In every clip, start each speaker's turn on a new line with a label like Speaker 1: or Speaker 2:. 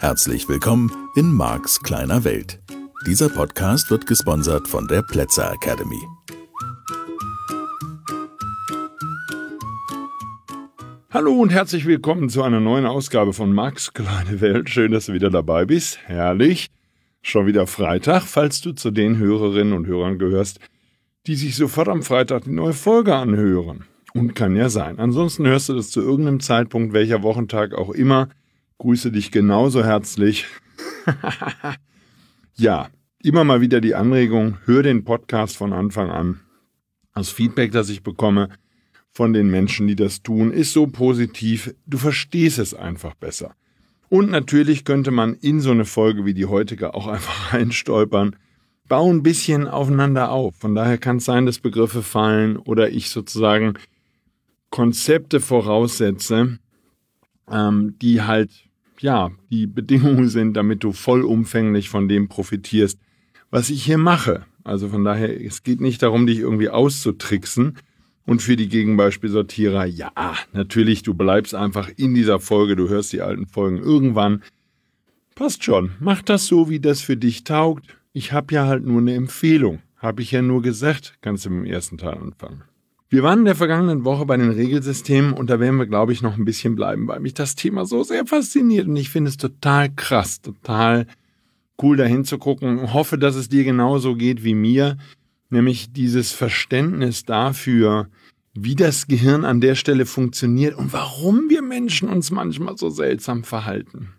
Speaker 1: Herzlich willkommen in Marks kleiner Welt. Dieser Podcast wird gesponsert von der Plätzer Academy.
Speaker 2: Hallo und herzlich willkommen zu einer neuen Ausgabe von Marks kleine Welt. Schön, dass du wieder dabei bist. Herrlich. Schon wieder Freitag, falls du zu den Hörerinnen und Hörern gehörst, die sich sofort am Freitag die neue Folge anhören. Und kann ja sein. Ansonsten hörst du das zu irgendeinem Zeitpunkt, welcher Wochentag auch immer. Grüße dich genauso herzlich. Ja, immer mal wieder die Anregung, hör den Podcast von Anfang an. Das Feedback, das ich bekomme von den Menschen, die das tun, ist so positiv, du verstehst es einfach besser. Und natürlich könnte man in so eine Folge wie die heutige auch einfach reinstolpern, bauen ein bisschen aufeinander auf. Von daher kann es sein, dass Begriffe fallen oder ich sozusagen Konzepte voraussetze, die halt, ja, die Bedingungen sind, damit du vollumfänglich von dem profitierst, was ich hier mache. Also von daher, es geht nicht darum, dich irgendwie auszutricksen. Und für die Gegenbeispielsortierer, ja, natürlich, du bleibst einfach in dieser Folge, du hörst die alten Folgen irgendwann. Passt schon, mach das so, wie das für dich taugt. Ich habe ja halt nur eine Empfehlung. Habe ich ja nur gesagt, kannst du mit dem ersten Teil anfangen. Wir waren in der vergangenen Woche bei den Regelsystemen und da werden wir, glaube ich, noch ein bisschen bleiben, weil mich das Thema so sehr fasziniert und ich finde es total krass, total cool dahin zu gucken. Ich hoffe, dass es dir genauso geht wie mir, nämlich dieses Verständnis dafür, wie das Gehirn an der Stelle funktioniert und warum wir Menschen uns manchmal so seltsam verhalten.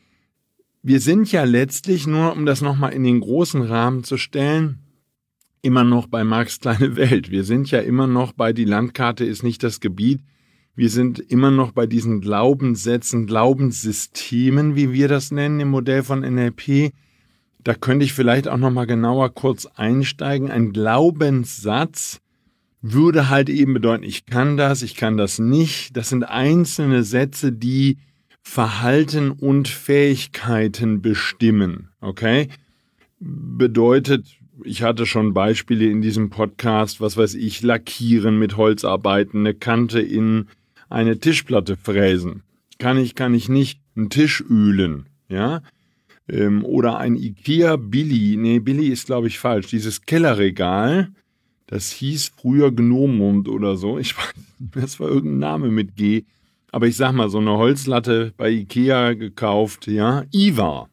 Speaker 2: Wir sind ja letztlich, nur um das nochmal in den großen Rahmen zu stellen, immer noch bei Marks kleine Welt. Wir sind ja immer noch bei die Landkarte ist nicht das Gebiet. Wir sind immer noch bei diesen Glaubenssätzen, Glaubenssystemen, wie wir das nennen im Modell von NLP. Da könnte ich vielleicht auch nochmal genauer kurz einsteigen. Ein Glaubenssatz würde halt eben bedeuten, ich kann das nicht. Das sind einzelne Sätze, die Verhalten und Fähigkeiten bestimmen. Okay? Bedeutet, ich hatte schon Beispiele in diesem Podcast, was weiß ich, lackieren mit Holzarbeiten, eine Kante in eine Tischplatte fräsen. Kann ich nicht, einen Tisch ölen, ja? Oder ein Billy ist glaube ich falsch, dieses Kellerregal, das hieß früher Gnomund oder so, ich weiß nicht, das war irgendein Name mit G, aber ich sag mal, so eine Holzlatte bei Ikea gekauft, ja, Ivar,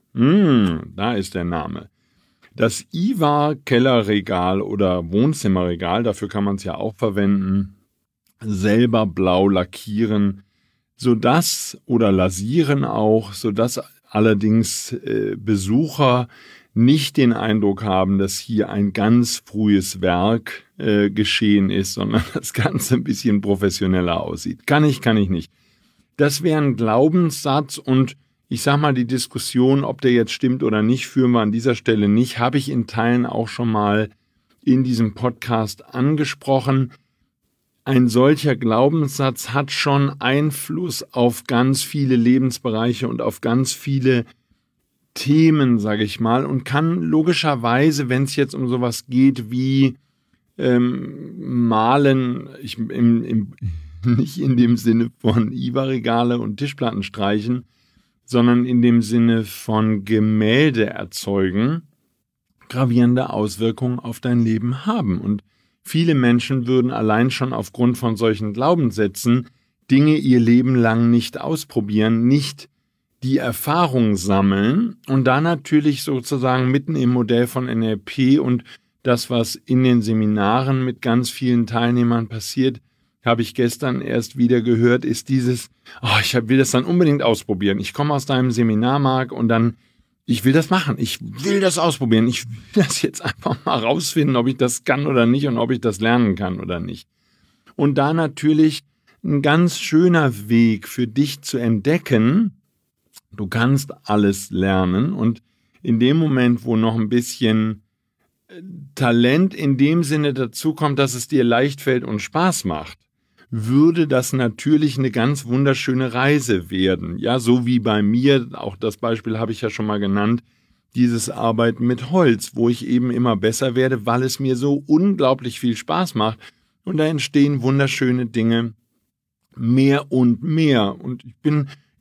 Speaker 2: da ist der Name. Das Ivar-Kellerregal oder Wohnzimmerregal, dafür kann man es ja auch verwenden, selber blau lackieren, oder lasieren auch, sodass allerdings Besucher nicht den Eindruck haben, dass hier ein ganz frühes Werk geschehen ist, sondern das Ganze ein bisschen professioneller aussieht. Kann ich nicht. Das wäre ein Glaubenssatz und ich sag mal, die Diskussion, ob der jetzt stimmt oder nicht, führen wir an dieser Stelle nicht. Habe ich in Teilen auch schon mal in diesem Podcast angesprochen. Ein solcher Glaubenssatz hat schon Einfluss auf ganz viele Lebensbereiche und auf ganz viele Themen, sage ich mal, und kann logischerweise, wenn es jetzt um sowas geht wie Malen, nicht in dem Sinne von Ivar-Regale und Tischplatten streichen, sondern in dem Sinne von Gemälde erzeugen, gravierende Auswirkungen auf dein Leben haben. Und viele Menschen würden allein schon aufgrund von solchen Glaubenssätzen Dinge ihr Leben lang nicht ausprobieren, nicht die Erfahrung sammeln und da natürlich sozusagen mitten im Modell von NLP und das, was in den Seminaren mit ganz vielen Teilnehmern passiert, habe ich gestern erst wieder gehört, ist dieses, ich will das dann unbedingt ausprobieren. Ich komme aus deinem Seminar, Mark, und dann, ich will das machen. Ich will das ausprobieren. Ich will das jetzt einfach mal rausfinden, ob ich das kann oder nicht und ob ich das lernen kann oder nicht. Und da natürlich ein ganz schöner Weg für dich zu entdecken, du kannst alles lernen und in dem Moment, wo noch ein bisschen Talent in dem Sinne dazu kommt, dass es dir leicht fällt und Spaß macht, würde das natürlich eine ganz wunderschöne Reise werden. Ja, so wie bei mir, auch das Beispiel habe ich ja schon mal genannt, dieses Arbeiten mit Holz, wo ich eben immer besser werde, weil es mir so unglaublich viel Spaß macht. Und da entstehen wunderschöne Dinge mehr und mehr. Und ich bin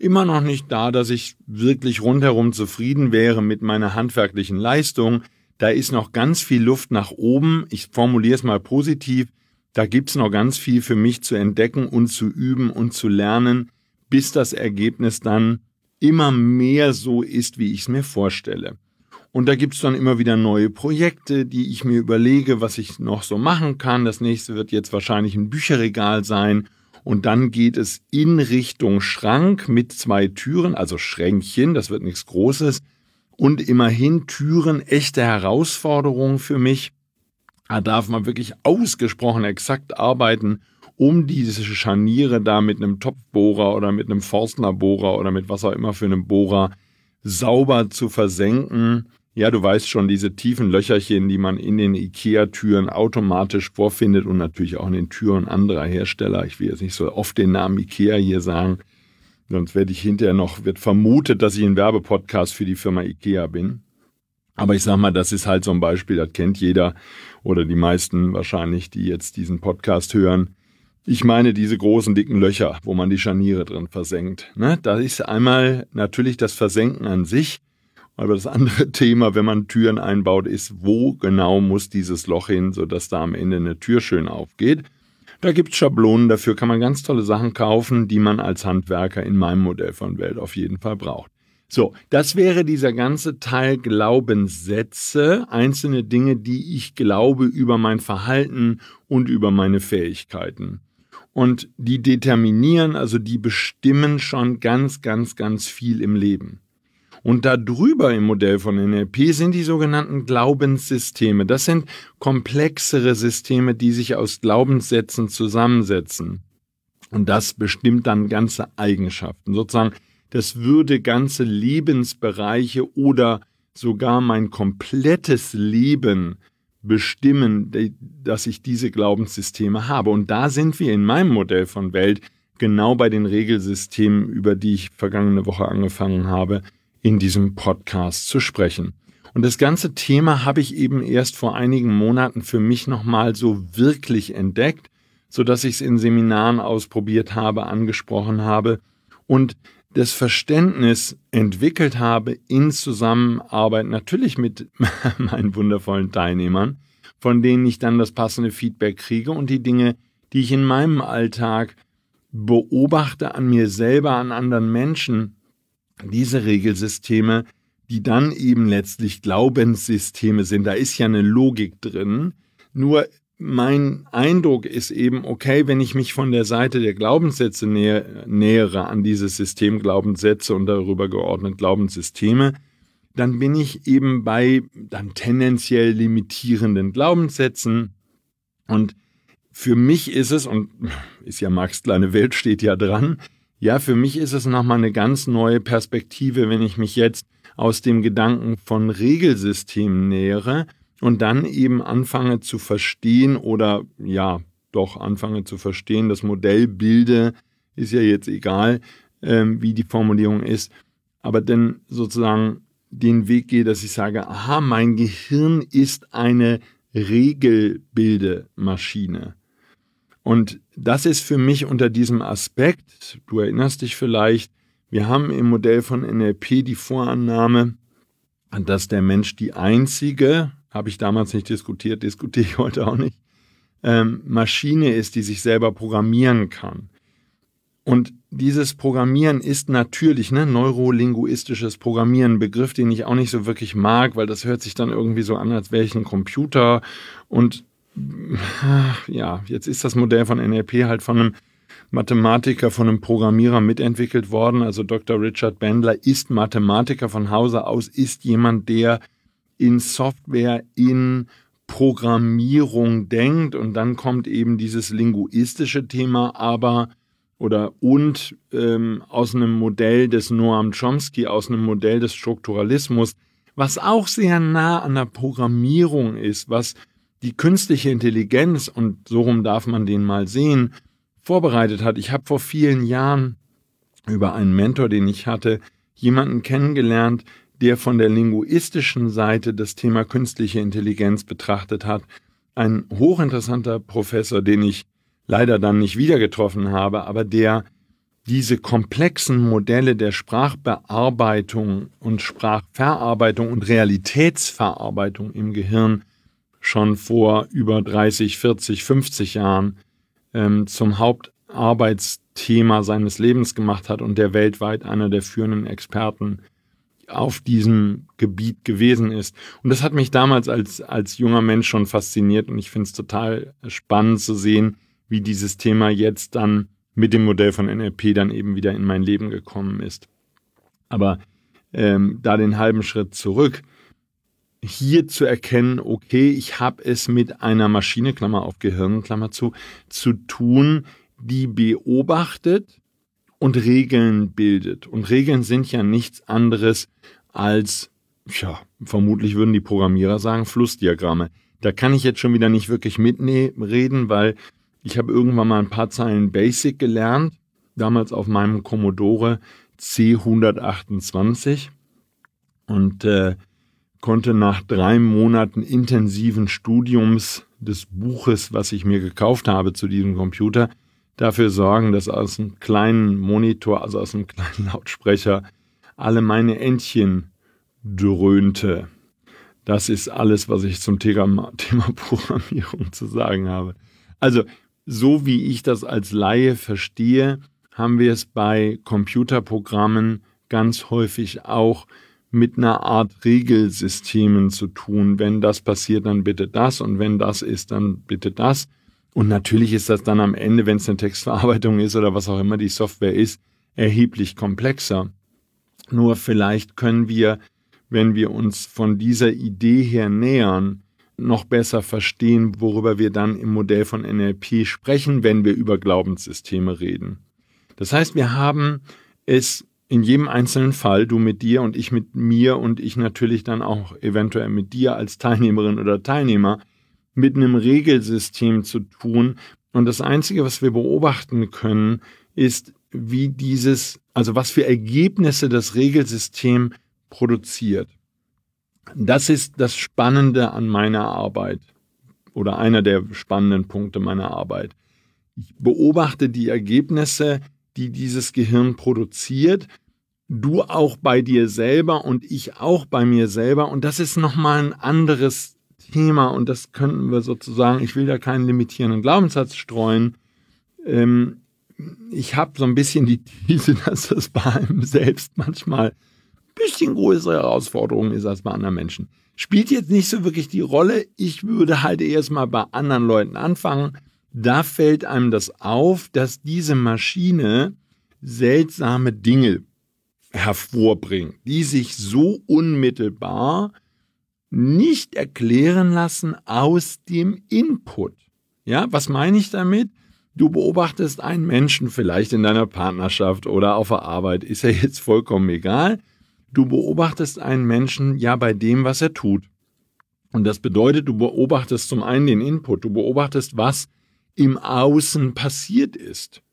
Speaker 2: immer noch nicht da, dass ich wirklich rundherum zufrieden wäre mit meiner handwerklichen Leistung. Da ist noch ganz viel Luft nach oben. Ich formuliere es mal positiv. Da gibt es noch ganz viel für mich zu entdecken und zu üben und zu lernen, bis das Ergebnis dann immer mehr so ist, wie ich es mir vorstelle. Und da gibt es dann immer wieder neue Projekte, die ich mir überlege, was ich noch so machen kann. Das nächste wird jetzt wahrscheinlich ein Bücherregal sein. Und dann geht es in Richtung Schrank mit 2 Türen, also Schränkchen, das wird nichts Großes. Und immerhin Türen, echte Herausforderungen für mich. Da darf man wirklich ausgesprochen exakt arbeiten, um diese Scharniere da mit einem Topfbohrer oder mit einem Forstnerbohrer oder mit was auch immer für einem Bohrer sauber zu versenken. Ja, du weißt schon, diese tiefen Löcherchen, die man in den IKEA-Türen automatisch vorfindet und natürlich auch in den Türen anderer Hersteller. Ich will jetzt nicht so oft den Namen IKEA hier sagen, sonst wird vermutet, dass ich ein Werbepodcast für die Firma IKEA bin. Aber ich sag mal, das ist halt so ein Beispiel, das kennt jeder oder die meisten wahrscheinlich, die jetzt diesen Podcast hören. Ich meine diese großen, dicken Löcher, wo man die Scharniere drin versenkt. Da ist einmal natürlich das Versenken an sich, aber das andere Thema, wenn man Türen einbaut, ist, wo genau muss dieses Loch hin, sodass da am Ende eine Tür schön aufgeht. Da gibt es Schablonen, dafür kann man ganz tolle Sachen kaufen, die man als Handwerker in meinem Modell von Welt auf jeden Fall braucht. So, das wäre dieser ganze Teil Glaubenssätze, einzelne Dinge, die ich glaube über mein Verhalten und über meine Fähigkeiten. Und die determinieren, also die bestimmen schon ganz, ganz, ganz viel im Leben. Und darüber im Modell von NLP sind die sogenannten Glaubenssysteme. Das sind komplexere Systeme, die sich aus Glaubenssätzen zusammensetzen. Und das bestimmt dann ganze Eigenschaften. Sozusagen, das würde ganze Lebensbereiche oder sogar mein komplettes Leben bestimmen, dass ich diese Glaubenssysteme habe. Und da sind wir in meinem Modell von Welt genau bei den Regelsystemen, über die ich vergangene Woche angefangen habe, in diesem Podcast zu sprechen. Und das ganze Thema habe ich eben erst vor einigen Monaten für mich nochmal so wirklich entdeckt, sodass ich es in Seminaren ausprobiert habe, angesprochen habe und das Verständnis entwickelt habe in Zusammenarbeit natürlich mit meinen wundervollen Teilnehmern, von denen ich dann das passende Feedback kriege und die Dinge, die ich in meinem Alltag beobachte an mir selber, an anderen Menschen, diese Regelsysteme, die dann eben letztlich Glaubenssysteme sind. Da ist ja eine Logik drin. Nur mein Eindruck ist eben, okay, wenn ich mich von der Seite der Glaubenssätze nähere an dieses System Glaubenssätze und darüber geordnet Glaubenssysteme, dann bin ich eben bei dann tendenziell limitierenden Glaubenssätzen. Und für mich ist es, und ist ja Marx' kleine Welt, steht ja dran, ja, für mich ist es nochmal eine ganz neue Perspektive, wenn ich mich jetzt aus dem Gedanken von Regelsystemen nähere und dann eben anfange zu verstehen oder ja, doch anfange zu verstehen, das Modell bilde, ist ja jetzt egal, wie die Formulierung ist, aber dann sozusagen den Weg gehe, dass ich sage, aha, mein Gehirn ist eine Regelbildemaschine. Und das ist für mich unter diesem Aspekt, du erinnerst dich vielleicht, wir haben im Modell von NLP die Vorannahme, dass der Mensch die einzige, habe ich damals nicht diskutiere ich heute auch nicht, Maschine ist, die sich selber programmieren kann. Und dieses Programmieren ist natürlich, neurolinguistisches Programmieren, ein Begriff, den ich auch nicht so wirklich mag, weil das hört sich dann irgendwie so an, als wäre ich ein Computer. Und ja, jetzt ist das Modell von NLP halt von einem Mathematiker, von einem Programmierer mitentwickelt worden. Also Dr. Richard Bandler ist Mathematiker von Hause aus, ist jemand, der in Software, in Programmierung denkt. Und dann kommt eben dieses linguistische Thema aus einem Modell des Noam Chomsky, aus einem Modell des Strukturalismus, was auch sehr nah an der Programmierung ist, was die künstliche Intelligenz, und so rum darf man den mal sehen, vorbereitet hat. Ich habe vor vielen Jahren über einen Mentor, den ich hatte, jemanden kennengelernt, der von der linguistischen Seite das Thema künstliche Intelligenz betrachtet hat. Ein hochinteressanter Professor, den ich leider dann nicht wieder getroffen habe, aber der diese komplexen Modelle der Sprachbearbeitung und Sprachverarbeitung und Realitätsverarbeitung im Gehirn schon vor über 30, 40, 50 Jahren zum Hauptarbeitsthema seines Lebens gemacht hat und der weltweit einer der führenden Experten auf diesem Gebiet gewesen ist. Und das hat mich damals als junger Mensch schon fasziniert und ich finde es total spannend zu sehen, wie dieses Thema jetzt dann mit dem Modell von NLP dann eben wieder in mein Leben gekommen ist. Aber da den halben Schritt zurück, hier zu erkennen, okay, ich habe es mit einer Maschine, Klammer auf Gehirn, Klammer zu tun, die beobachtet und Regeln bildet. Und Regeln sind ja nichts anderes als, vermutlich würden die Programmierer sagen, Flussdiagramme. Da kann ich jetzt schon wieder nicht wirklich mitreden, weil ich habe irgendwann mal ein paar Zeilen Basic gelernt, damals auf meinem Commodore C128 und konnte nach 3 Monaten intensiven Studiums des Buches, was ich mir gekauft habe zu diesem Computer, dafür sorgen, dass aus einem kleinen Monitor, also aus einem kleinen Lautsprecher, alle meine Entchen dröhnte. Das ist alles, was ich zum Thema Programmierung zu sagen habe. Also, so wie ich das als Laie verstehe, haben wir es bei Computerprogrammen ganz häufig auch mit einer Art Regelsystemen zu tun. Wenn das passiert, dann bitte das und wenn das ist, dann bitte das. Und natürlich ist das dann am Ende, wenn es eine Textverarbeitung ist oder was auch immer die Software ist, erheblich komplexer. Nur vielleicht können wir, wenn wir uns von dieser Idee her nähern, noch besser verstehen, worüber wir dann im Modell von NLP sprechen, wenn wir über Glaubenssysteme reden. Das heißt, wir haben es in jedem einzelnen Fall, du mit dir und ich mit mir und ich natürlich dann auch eventuell mit dir als Teilnehmerin oder Teilnehmer, mit einem Regelsystem zu tun. Und das Einzige, was wir beobachten können, ist, was für Ergebnisse das Regelsystem produziert. Das ist das Spannende an meiner Arbeit oder einer der spannenden Punkte meiner Arbeit. Ich beobachte die Ergebnisse, die dieses Gehirn produziert, du auch bei dir selber und ich auch bei mir selber. Und das ist nochmal ein anderes Thema und das könnten wir sozusagen, ich will da keinen limitierenden Glaubenssatz streuen. Ich habe so ein bisschen die These, dass das bei einem selbst manchmal ein bisschen größere Herausforderung ist als bei anderen Menschen. Spielt jetzt nicht so wirklich die Rolle. Ich würde halt erstmal bei anderen Leuten anfangen. Da fällt einem das auf, dass diese Maschine seltsame Dinge hervorbringt, die sich so unmittelbar nicht erklären lassen aus dem Input. Ja, was meine ich damit? Du beobachtest einen Menschen vielleicht in deiner Partnerschaft oder auf der Arbeit, ist ja jetzt vollkommen egal. Du beobachtest einen Menschen ja bei dem, was er tut. Und das bedeutet, du beobachtest zum einen den Input, du beobachtest, was im Außen passiert ist.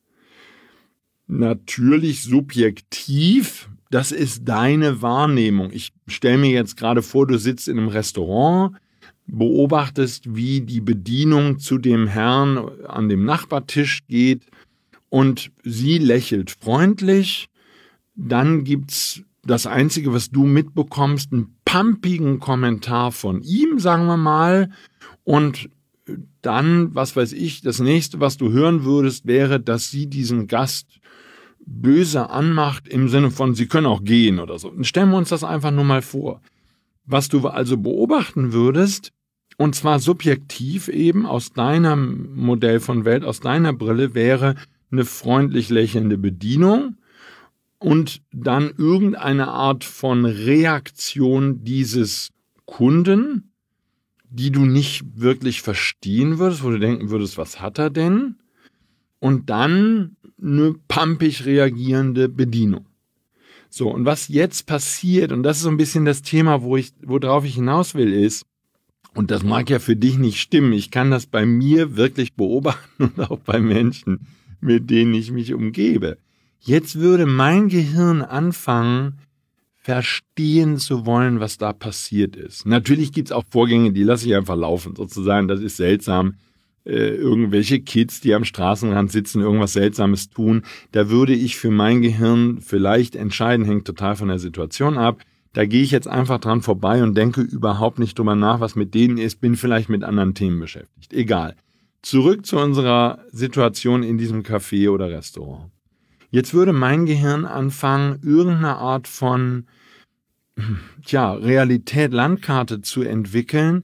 Speaker 2: Natürlich subjektiv, das ist deine Wahrnehmung. Ich stelle mir jetzt gerade vor, du sitzt in einem Restaurant, beobachtest, wie die Bedienung zu dem Herrn an dem Nachbartisch geht und sie lächelt freundlich. Dann gibt's das Einzige, was du mitbekommst, einen pumpigen Kommentar von ihm, sagen wir mal. Und dann, was weiß ich, das nächste, was du hören würdest, wäre, dass sie diesen Gast böse anmacht im Sinne von, sie können auch gehen oder so. Und stellen wir uns das einfach nur mal vor. Was du also beobachten würdest, und zwar subjektiv eben aus deinem Modell von Welt, aus deiner Brille, wäre eine freundlich lächelnde Bedienung und dann irgendeine Art von Reaktion dieses Kunden, die du nicht wirklich verstehen würdest, wo du denken würdest, was hat er denn? Und dann eine pumpig reagierende Bedienung. So, und was jetzt passiert, und das ist so ein bisschen das Thema, worauf ich hinaus will, ist, und das mag ja für dich nicht stimmen, ich kann das bei mir wirklich beobachten und auch bei Menschen, mit denen ich mich umgebe. Jetzt würde mein Gehirn anfangen, verstehen zu wollen, was da passiert ist. Natürlich gibt es auch Vorgänge, die lasse ich einfach laufen, sozusagen, das ist seltsam. irgendwelche Kids, die am Straßenrand sitzen, irgendwas Seltsames tun. Da würde ich für mein Gehirn vielleicht entscheiden, hängt total von der Situation ab. Da gehe ich jetzt einfach dran vorbei und denke überhaupt nicht drüber nach, was mit denen ist, bin vielleicht mit anderen Themen beschäftigt. Egal. Zurück zu unserer Situation in diesem Café oder Restaurant. Jetzt würde mein Gehirn anfangen, irgendeine Art von Realität, Landkarte zu entwickeln,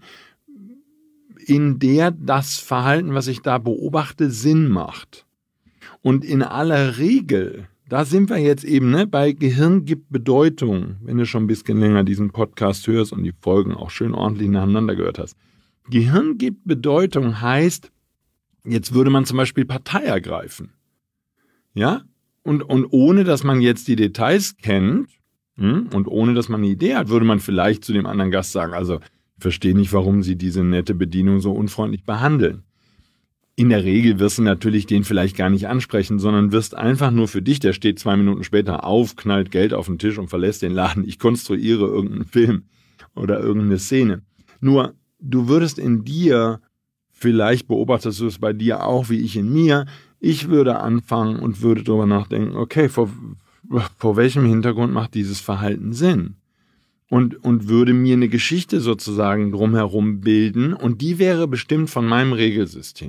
Speaker 2: in der das Verhalten, was ich da beobachte, Sinn macht. Und in aller Regel, da sind wir jetzt eben, bei Gehirn gibt Bedeutung, wenn du schon ein bisschen länger diesen Podcast hörst und die Folgen auch schön ordentlich nacheinander gehört hast. Gehirn gibt Bedeutung heißt, jetzt würde man zum Beispiel Partei ergreifen. Ja? Und ohne, dass man jetzt die Details kennt und ohne, dass man eine Idee hat, würde man vielleicht zu dem anderen Gast sagen, also ich verstehe nicht, warum Sie diese nette Bedienung so unfreundlich behandeln. In der Regel wirst du natürlich den vielleicht gar nicht ansprechen, sondern wirst einfach nur für dich, der steht 2 Minuten später auf, knallt Geld auf den Tisch und verlässt den Laden. Ich konstruiere irgendeinen Film oder irgendeine Szene. Nur, du würdest in dir, vielleicht beobachtest du es bei dir auch wie ich in mir, ich würde anfangen und würde darüber nachdenken, okay, vor welchem Hintergrund macht dieses Verhalten Sinn? Und würde mir eine Geschichte sozusagen drumherum bilden und die wäre bestimmt von meinem Regelsystem.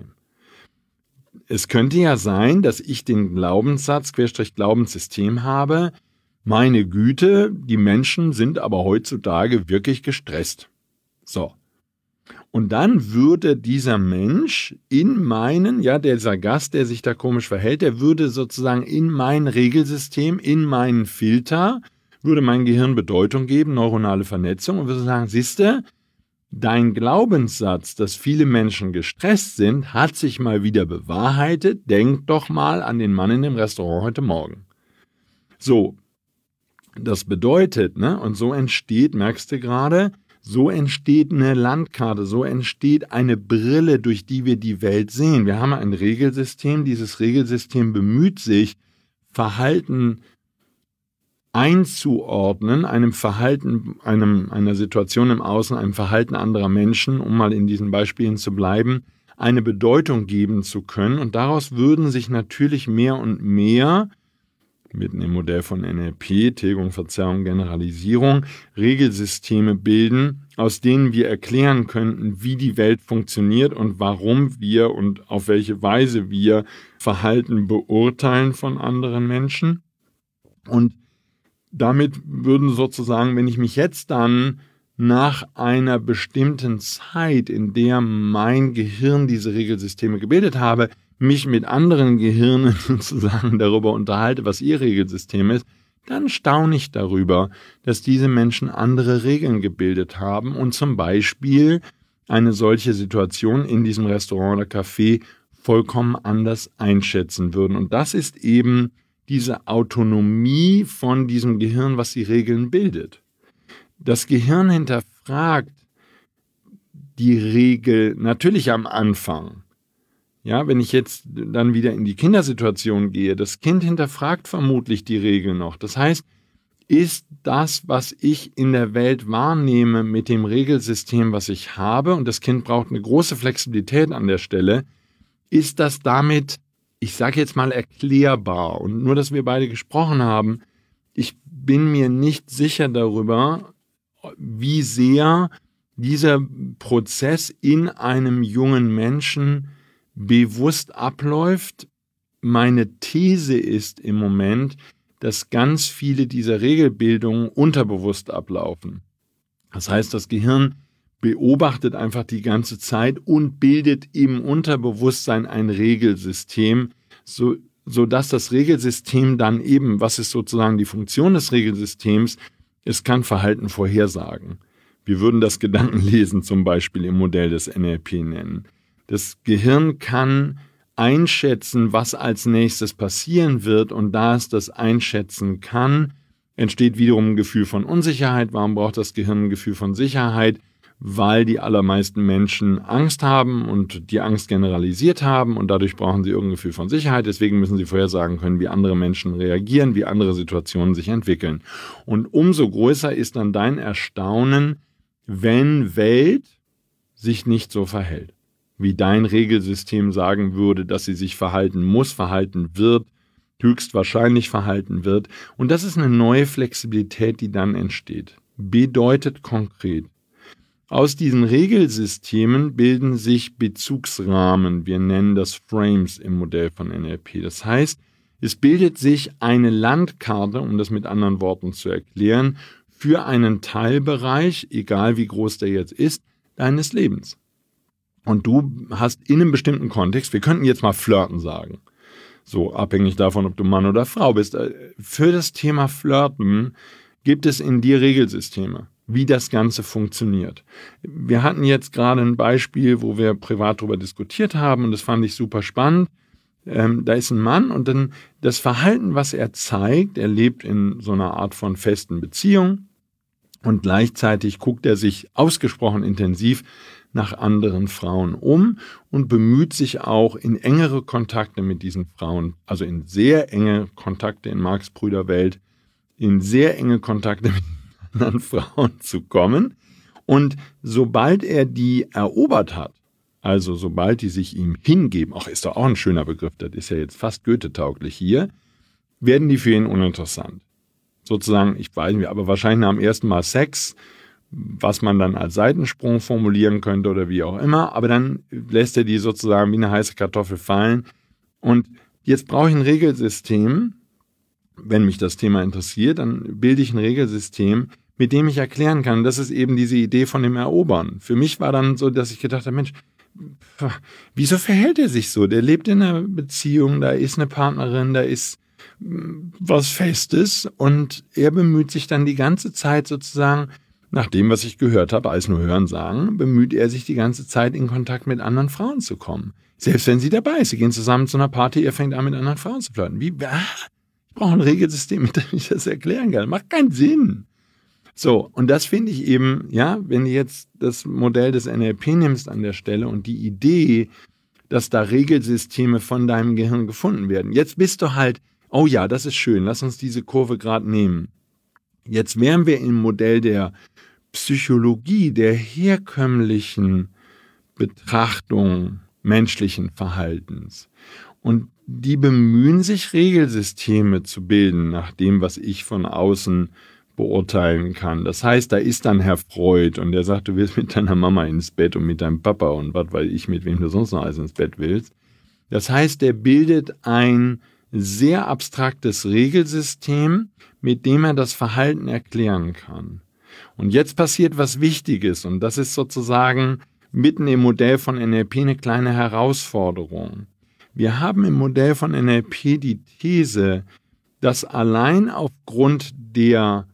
Speaker 2: Es könnte ja sein, dass ich den Glaubenssatz, Glaubenssystem habe, meine Güte, die Menschen sind aber heutzutage wirklich gestresst. So. Und dann würde dieser Mensch dieser Gast, der sich da komisch verhält, der würde sozusagen in mein Regelsystem, in meinen Filter, würde mein Gehirn Bedeutung geben, neuronale Vernetzung und würde sagen, siehste, dein Glaubenssatz, dass viele Menschen gestresst sind, hat sich mal wieder bewahrheitet. Denk doch mal an den Mann in dem Restaurant heute Morgen. So, das bedeutet, und so entsteht, merkst du gerade, so entsteht eine Landkarte, so entsteht eine Brille, durch die wir die Welt sehen. Wir haben ein Regelsystem, dieses Regelsystem bemüht sich, Verhalten einzuordnen, einem Verhalten, einer Situation im Außen, einem Verhalten anderer Menschen, um mal in diesen Beispielen zu bleiben, eine Bedeutung geben zu können. Und daraus würden sich natürlich mehr und mehr, mitten im Modell von NLP, Tilgung, Verzerrung, Generalisierung, Regelsysteme bilden, aus denen wir erklären könnten, wie die Welt funktioniert und warum wir und auf welche Weise wir Verhalten beurteilen von anderen Menschen. Und damit würden sozusagen, wenn ich mich jetzt dann nach einer bestimmten Zeit, in der mein Gehirn diese Regelsysteme gebildet habe, mich mit anderen Gehirnen sozusagen darüber unterhalte, was ihr Regelsystem ist, dann staune ich darüber, dass diese Menschen andere Regeln gebildet haben und zum Beispiel eine solche Situation in diesem Restaurant oder Café vollkommen anders einschätzen würden. Und das ist eben diese Autonomie von diesem Gehirn, was die Regeln bildet. Das Gehirn hinterfragt die Regel natürlich am Anfang. Ja, wenn ich jetzt dann wieder in die Kindersituation gehe, das Kind hinterfragt vermutlich die Regel noch. Das heißt, ist das, was ich in der Welt wahrnehme mit dem Regelsystem, was ich habe, und das Kind braucht eine große Flexibilität an der Stelle, ist das damit, ich sage jetzt mal, erklärbar? Und nur, dass wir beide gesprochen haben, ich bin mir nicht sicher darüber, wie sehr dieser Prozess in einem jungen Menschen bewusst abläuft. Meine These ist im Moment, dass ganz viele dieser Regelbildungen unterbewusst ablaufen. Das heißt, das Gehirn beobachtet einfach die ganze Zeit und bildet im Unterbewusstsein ein Regelsystem, sodass das Regelsystem dann eben, was ist sozusagen die Funktion des Regelsystems, es kann Verhalten vorhersagen. Wir würden das Gedankenlesen zum Beispiel im Modell des NLP nennen. Das Gehirn kann einschätzen, was als nächstes passieren wird, und da es das einschätzen kann, entsteht wiederum ein Gefühl von Unsicherheit. Warum braucht das Gehirn ein Gefühl von Sicherheit? Weil die allermeisten Menschen Angst haben und die Angst generalisiert haben und dadurch brauchen sie irgendein Gefühl von Sicherheit. Deswegen müssen sie vorhersagen können, wie andere Menschen reagieren, wie andere Situationen sich entwickeln. Und umso größer ist dann dein Erstaunen, wenn Welt sich nicht so verhält. wie dein Regelsystem sagen würde, dass sie sich verhalten muss, verhalten wird, höchstwahrscheinlich verhalten wird. Und das ist eine neue Flexibilität, die dann entsteht. Bedeutet konkret: Aus diesen Regelsystemen bilden sich Bezugsrahmen. Wir nennen das Frames im Modell von NLP. Das heißt, es bildet sich eine Landkarte, um das mit anderen Worten zu erklären, für einen Teilbereich, egal wie groß der jetzt ist, deines Lebens. Und du hast in einem bestimmten Kontext, wir könnten jetzt mal Flirten sagen, so abhängig davon, ob du Mann oder Frau bist. Für das Thema Flirten gibt es in dir Regelsysteme, wie das Ganze funktioniert. Wir hatten jetzt gerade ein Beispiel, wo wir privat darüber diskutiert haben und das fand ich super spannend. Da ist ein Mann und dann das Verhalten, was er zeigt, er lebt in so einer Art von festen Beziehung und gleichzeitig guckt er sich ausgesprochen intensiv nach anderen Frauen um und bemüht sich auch in engere Kontakte mit diesen Frauen, also in sehr enge Kontakte in Marx Brüderwelt, in sehr enge Kontakte mit anderen Frauen zu kommen. Und sobald er die erobert hat, also sobald die sich ihm hingeben, ist doch auch ein schöner Begriff, das ist ja jetzt fast Goethe-tauglich hier, werden die für ihn uninteressant. Sozusagen, ich weiß nicht, aber wahrscheinlich nach dem ersten Mal Sex, was man dann als Seitensprung formulieren könnte oder wie auch immer, aber dann lässt er die sozusagen wie eine heiße Kartoffel fallen. Und jetzt brauche ich ein Regelsystem, wenn mich das Thema interessiert, dann bilde ich ein Regelsystem, mit dem ich erklären kann, das ist eben diese Idee von dem Erobern. Für mich war dann so, dass ich gedacht habe, Mensch, wieso verhält er sich so? Der lebt in einer Beziehung, da ist eine Partnerin, da ist was Festes und er bemüht sich dann die ganze Zeit sozusagen, nach dem, was ich gehört habe, als nur Hören sagen, bemüht er sich die ganze Zeit in Kontakt mit anderen Frauen zu kommen. Selbst wenn sie dabei ist. Sie gehen zusammen zu einer Party, er fängt an mit anderen Frauen zu flirten. Ich brauche ein Regelsystem, mit dem ich das erklären kann. Macht keinen Sinn. So, und das finde ich eben, ja, wenn du jetzt das Modell des NLP nimmst an der Stelle und die Idee, dass da Regelsysteme von deinem Gehirn gefunden werden. Jetzt bist du halt, oh ja, das ist schön, lass uns diese Kurve gerade nehmen. Jetzt wären wir im Modell der Psychologie, der herkömmlichen Betrachtung menschlichen Verhaltens. Und die bemühen sich, Regelsysteme zu bilden, nach dem, was ich von außen beurteilen kann. Das heißt, da ist dann Herr Freud und der sagt, du willst mit deiner Mama ins Bett und mit deinem Papa und was weiß ich, mit wem du sonst noch alles ins Bett willst. Das heißt, der bildet ein sehr abstraktes Regelsystem, mit dem er das Verhalten erklären kann. Und jetzt passiert was Wichtiges und das ist sozusagen mitten im Modell von NLP eine kleine Herausforderung. Wir haben im Modell von NLP die These, dass allein aufgrund der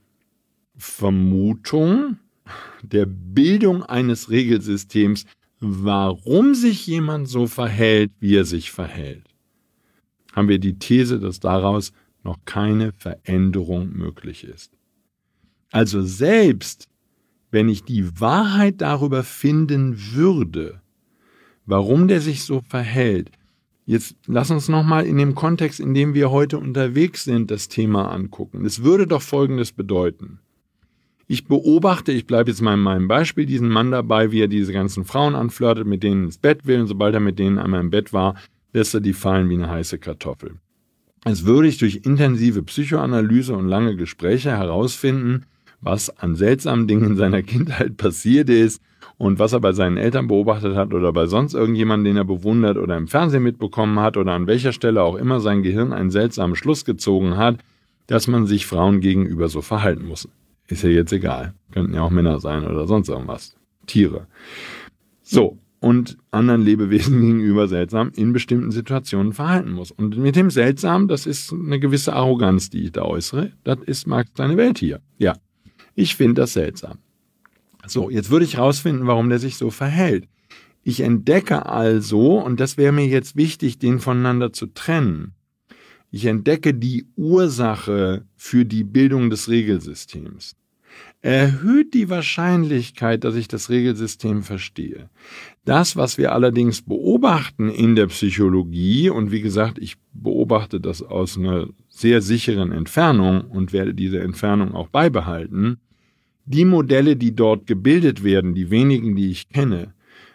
Speaker 2: Vermutung, der Bildung eines Regelsystems, warum sich jemand so verhält, wie er sich verhält, haben wir die These, dass daraus noch keine Veränderung möglich ist. Also selbst wenn ich die Wahrheit darüber finden würde, warum der sich so verhält, jetzt lass uns nochmal in dem Kontext, in dem wir heute unterwegs sind, das Thema angucken. Es würde doch Folgendes bedeuten. Ich beobachte, ich bleibe jetzt mal in meinem Beispiel, diesen Mann dabei, wie er diese ganzen Frauen anflirtet, mit denen ins Bett will und sobald er mit denen einmal im Bett war, lässt er die fallen wie eine heiße Kartoffel. Jetzt würde ich durch intensive Psychoanalyse und lange Gespräche herausfinden, was an seltsamen Dingen in seiner Kindheit passiert ist und was er bei seinen Eltern beobachtet hat oder bei sonst irgendjemandem, den er bewundert oder im Fernsehen mitbekommen hat oder an welcher Stelle auch immer sein Gehirn einen seltsamen Schluss gezogen hat, dass man sich Frauen gegenüber so verhalten muss. Ist ja jetzt egal. Könnten ja auch Männer sein oder sonst irgendwas. Tiere. So. Und anderen Lebewesen gegenüber seltsam in bestimmten Situationen verhalten muss. Und mit dem Seltsam, das ist eine gewisse Arroganz, die ich da äußere. Das ist Marx seine Welt hier. Ja, ich finde das seltsam. So, jetzt würde ich rausfinden, warum der sich so verhält. Ich entdecke also, und das wäre mir jetzt wichtig, den voneinander zu trennen, ich entdecke die Ursache für die Bildung des Regelsystems. Erhöht die Wahrscheinlichkeit, dass ich das Regelsystem verstehe. Das, was wir allerdings beobachten in der Psychologie, und wie gesagt, ich beobachte das aus einer sehr sicheren Entfernung und werde diese Entfernung auch beibehalten, die Modelle, die dort gebildet werden, die wenigen, die ich kenne,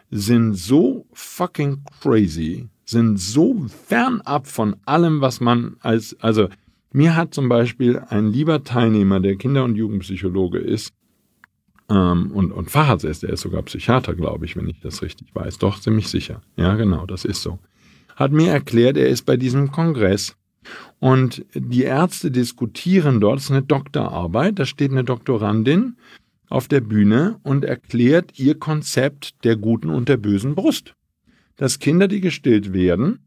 Speaker 2: sind so fucking crazy, sind so fernab von allem, was man also mir hat zum Beispiel ein lieber Teilnehmer, der Kinder- und Jugendpsychologe ist, und Facharzt ist, der ist sogar Psychiater, glaube ich, wenn ich das richtig weiß. Doch, ziemlich sicher. Ja, genau, das ist so. Hat mir erklärt, er ist bei diesem Kongress und die Ärzte diskutieren dort, das ist eine Doktorarbeit, da steht eine Doktorandin auf der Bühne und erklärt ihr Konzept der guten und der bösen Brust. Dass Kinder, die gestillt werden,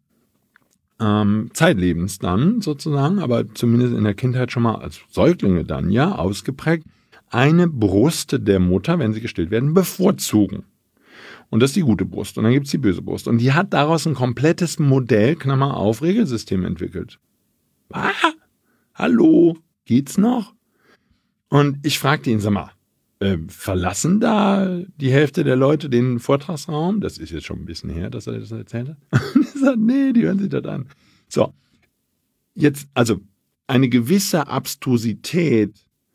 Speaker 2: zeitlebens dann sozusagen, aber zumindest in der Kindheit schon mal als Säuglinge dann, ja, ausgeprägt, eine Brust der Mutter, wenn sie gestillt werden, bevorzugen. Und das ist die gute Brust. Und dann gibt es die böse Brust. Und die hat daraus ein komplettes Modell, Klammer auf, Regelsystem entwickelt. Ah, hallo, geht's noch? Und ich fragte ihn, sag mal, verlassen da die Hälfte der Leute den Vortragsraum? Das ist jetzt schon ein bisschen her, dass er das erzählt hat. Und er sagt, nee, die hören sich das an. So, jetzt, also eine gewisse Abstrusität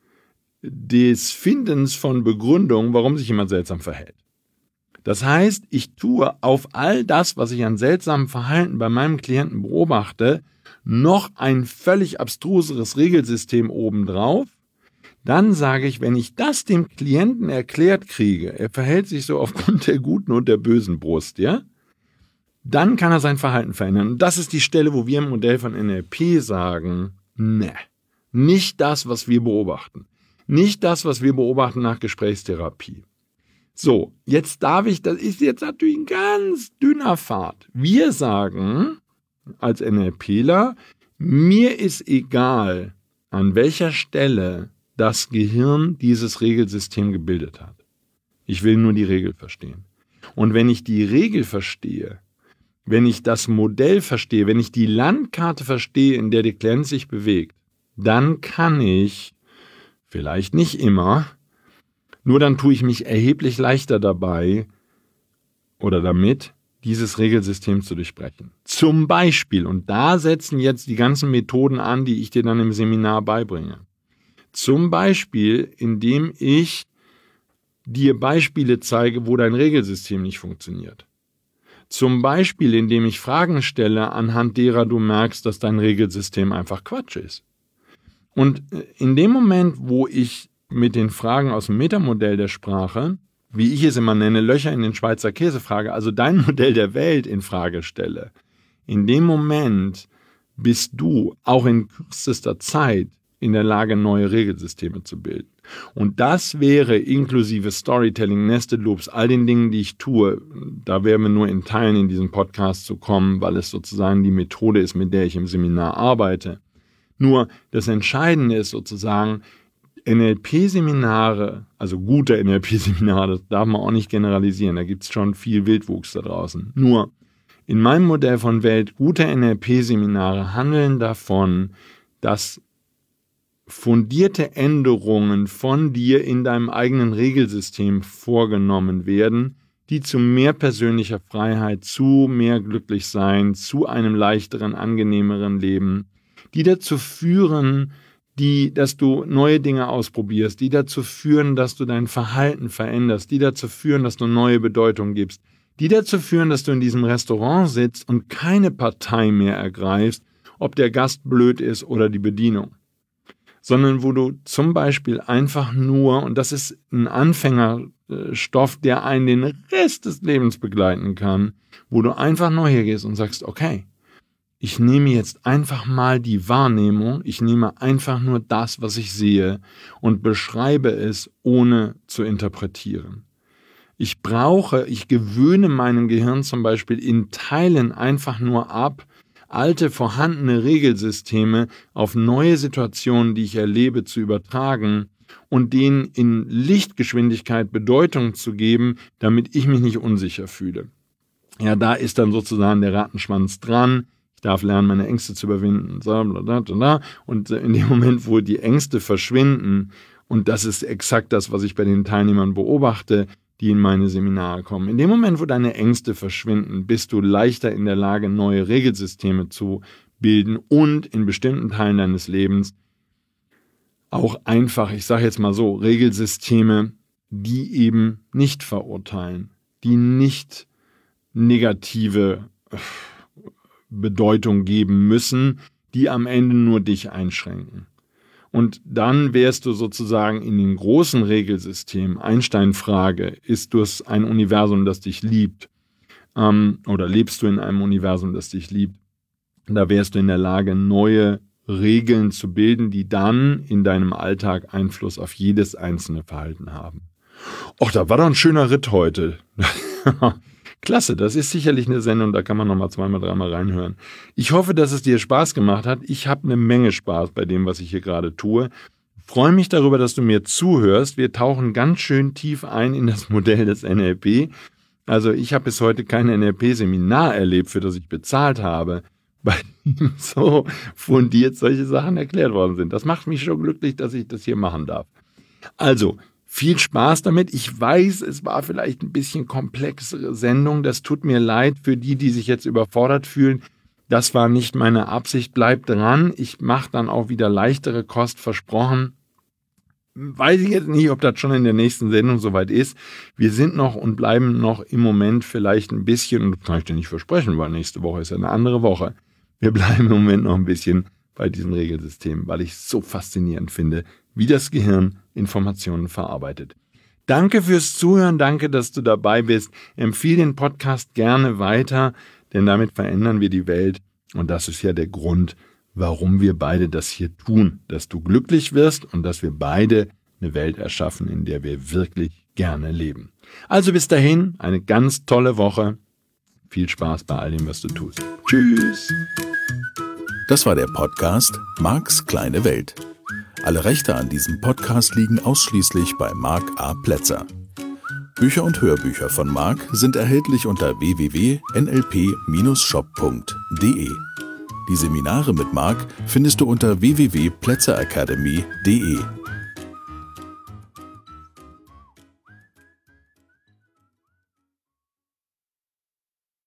Speaker 2: des Findens von Begründungen, warum sich jemand seltsam verhält. Das heißt, ich tue auf all das, was ich an seltsamem Verhalten bei meinem Klienten beobachte, noch ein völlig abstruseres Regelsystem obendrauf. Dann sage ich, wenn ich das dem Klienten erklärt kriege, er verhält sich so aufgrund der guten und der bösen Brust, ja, dann kann er sein Verhalten verändern. Und das ist die Stelle, wo wir im Modell von NLP sagen, ne, nicht das, was wir beobachten. Nicht das, was wir beobachten nach Gesprächstherapie. So, jetzt das ist jetzt natürlich ein ganz dünner Pfad. Wir sagen als NLPler, mir ist egal, an welcher Stelle das Gehirn dieses Regelsystem gebildet hat. Ich will nur die Regel verstehen. Und wenn ich die Regel verstehe, wenn ich das Modell verstehe, wenn ich die Landkarte verstehe, in der der Klient sich bewegt, dann kann ich, vielleicht nicht immer, nur dann tue ich mich erheblich leichter dabei oder damit, dieses Regelsystem zu durchbrechen. Zum Beispiel, und da setzen jetzt die ganzen Methoden an, die ich dir dann im Seminar beibringe. Zum Beispiel, indem ich dir Beispiele zeige, wo dein Regelsystem nicht funktioniert. Zum Beispiel, indem ich Fragen stelle, anhand derer du merkst, dass dein Regelsystem einfach Quatsch ist. Und in dem Moment, wo ich mit den Fragen aus dem Metamodell der Sprache, wie ich es immer nenne, Löcher in den Schweizer Käse frage, also dein Modell der Welt in Frage stelle, in dem Moment bist du auch in kürzester Zeit in der Lage, neue Regelsysteme zu bilden. Und das wäre inklusive Storytelling, Nested Loops, all den Dingen, die ich tue, da werden wir nur in Teilen in diesen Podcast zu kommen, weil es sozusagen die Methode ist, mit der ich im Seminar arbeite. Nur das Entscheidende ist sozusagen, NLP-Seminare, also gute NLP-Seminare, das darf man auch nicht generalisieren, da gibt es schon viel Wildwuchs da draußen. Nur in meinem Modell von Welt, gute NLP-Seminare handeln davon, dass fundierte Änderungen von dir in deinem eigenen Regelsystem vorgenommen werden, die zu mehr persönlicher Freiheit, zu mehr Glücklichsein, zu einem leichteren, angenehmeren Leben, die dazu führen, dass du neue Dinge ausprobierst, die dazu führen, dass du dein Verhalten veränderst, die dazu führen, dass du neue Bedeutung gibst, die dazu führen, dass du in diesem Restaurant sitzt und keine Partei mehr ergreifst, ob der Gast blöd ist oder die Bedienung. Sondern wo du zum Beispiel einfach nur, und das ist ein Anfängerstoff, der einen den Rest des Lebens begleiten kann, wo du einfach nur hergehst und sagst, okay, ich nehme jetzt einfach mal die Wahrnehmung, ich nehme einfach nur das, was ich sehe und beschreibe es, ohne zu interpretieren. Ich gewöhne meinem Gehirn zum Beispiel in Teilen einfach nur ab, alte vorhandene Regelsysteme auf neue Situationen, die ich erlebe, zu übertragen und denen in Lichtgeschwindigkeit Bedeutung zu geben, damit ich mich nicht unsicher fühle. Ja, da ist dann sozusagen der Rattenschwanz dran. Ich darf lernen, meine Ängste zu überwinden. Und in dem Moment, wo die Ängste verschwinden, und das ist exakt das, was ich bei den Teilnehmern beobachte, die in meine Seminare kommen. In dem Moment, wo deine Ängste verschwinden, bist du leichter in der Lage, neue Regelsysteme zu bilden und in bestimmten Teilen deines Lebens auch einfach, ich sage jetzt mal so, Regelsysteme, die eben nicht verurteilen, die nicht negative Bedeutung geben müssen, die am Ende nur dich einschränken. Und dann wärst du sozusagen in dem großen Regelsystem, Einstein-Frage, ist du ein Universum, das dich liebt, oder lebst du in einem Universum, das dich liebt, da wärst du in der Lage, neue Regeln zu bilden, die dann in deinem Alltag Einfluss auf jedes einzelne Verhalten haben. Och, da war doch ein schöner Ritt heute. Klasse, das ist sicherlich eine Sendung, da kann man nochmal 2-mal, 3-mal reinhören. Ich hoffe, dass es dir Spaß gemacht hat. Ich habe eine Menge Spaß bei dem, was ich hier gerade tue. Freue mich darüber, dass du mir zuhörst. Wir tauchen ganz schön tief ein in das Modell des NLP. Also ich habe bis heute kein NLP-Seminar erlebt, für das ich bezahlt habe, bei dem so fundiert solche Sachen erklärt worden sind. Das macht mich schon glücklich, dass ich das hier machen darf. Also, viel Spaß damit. Ich weiß, es war vielleicht ein bisschen komplexere Sendung. Das tut mir leid für die, die sich jetzt überfordert fühlen. Das war nicht meine Absicht. Bleibt dran. Ich mache dann auch wieder leichtere Kost, versprochen. Weiß ich jetzt nicht, ob das schon in der nächsten Sendung soweit ist. Wir sind noch und bleiben noch im Moment vielleicht ein bisschen, und das kann ich dir nicht versprechen, weil nächste Woche ist ja eine andere Woche. Wir bleiben im Moment noch ein bisschen bei diesem Regelsystem, weil ich es so faszinierend finde, wie das Gehirn Informationen verarbeitet. Danke fürs Zuhören, danke, dass du dabei bist. Empfehle den Podcast gerne weiter, denn damit verändern wir die Welt. Und das ist ja der Grund, warum wir beide das hier tun. Dass du glücklich wirst und dass wir beide eine Welt erschaffen, in der wir wirklich gerne leben. Also bis dahin, eine ganz tolle Woche. Viel Spaß bei all dem, was du tust. Tschüss!
Speaker 1: Das war der Podcast Marks kleine Welt. Alle Rechte an diesem Podcast liegen ausschließlich bei Mark A. Plätzer. Bücher und Hörbücher von Mark sind erhältlich unter www.nlp-shop.de. Die Seminare mit Mark findest du unter www.plätzeracademy.de.